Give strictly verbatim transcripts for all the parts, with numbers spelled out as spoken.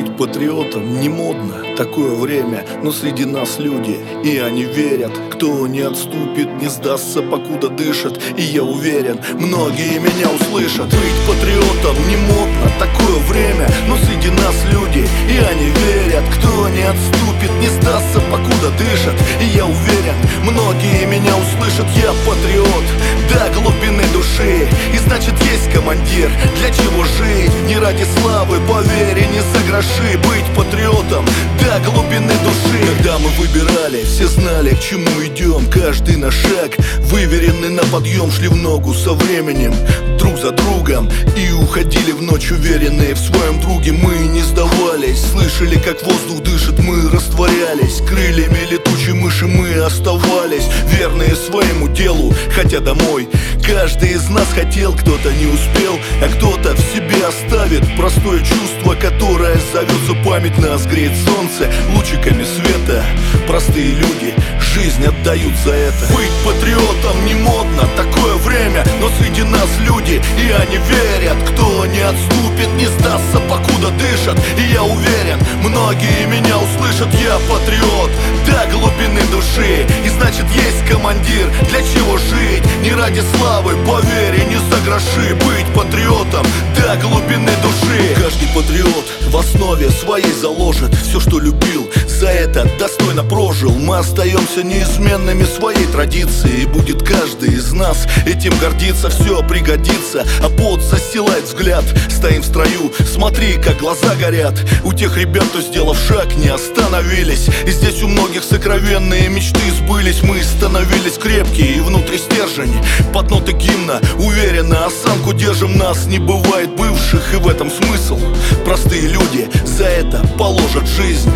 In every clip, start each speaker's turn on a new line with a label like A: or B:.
A: Быть патриотом не модно, такое время, но среди нас люди, и они верят. Кто не отступит, не сдастся, покуда дышит. И я уверен, многие меня услышат. Быть патриотом не модно, такое время, но среди нас люди, и они верят. Кто не отступит, не сдастся, покуда дышит. И я уверен, многие меня услышат. Я патриот до глубины души, и значит есть командир. Для чего жить? Не ради славы, поверь, и не за гроши. Быть патриотом до глубины души. Когда мы выбирали, все знали, к чему идем. Каждый наш шаг выверенный на подъем. Шли в ногу со временем, друг за другом, и уходили в ночь уверенные в своем друге. Мы не сдавались, слышали, как воздух дышит. Мы растворялись, крыльями летучей мыши мы оставались верные своему делу, хотя домой каждый из нас хотел. Кто-то не успел, а кто-то в себе оставит простое чувство, которое зовется память. Нас греет солнце лучиками света. Простые люди жизнь отдают за это. Быть патриотом не модно, такое время, но среди нас люди, и они верят. Кто не отступит, не сдастся, покуда дышат. И я уверен, многие меня услышат. Я патриот до глубины души, и значит есть командир. Для чего жить? Не ради славы, поверь, и не за гроши. Быть патриотом до глубины души. Каждый патриот в основе своей заложит все, что любил, за это достойно прожил. Мы остаемся неизменными своей традиции, и будет каждый из нас этим гордиться. Все пригодится, а пот застилает взгляд. Стоим в строю, смотри, как глаза горят. У тех ребят, кто, сделав шаг, не остановились. И здесь у многих сокровенные мечты сбылись. Мы становились крепкие, и внутри стержень под ноты гимна уверенно осанку держим. Нас не бывает бывших, и в этом смысл. Простые люди за это положат жизнь.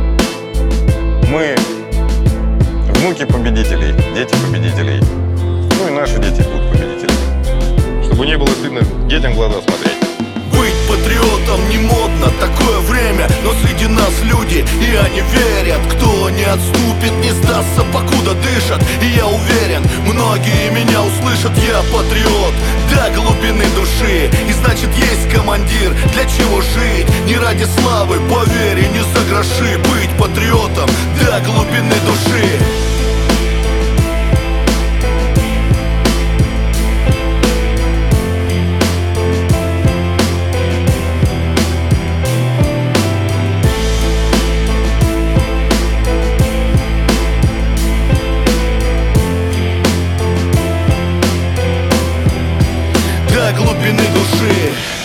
B: Мы внуки победителей, дети победителей. Ну и наши дети будут победителями. Чтобы не было стыдно детям в глаза смотреть.
A: Быть патриотом не модно, такое время, но среди нас люди, и они верят. Кто не отступит, не сдастся, покуда дышат. И я уверен, многие меня услышат. Я патриот до глубины души, и значит есть командир. Для чего жить? Не ради славы, поверь, и не за гроши. Быть патриотом до глубины души. До глубины души.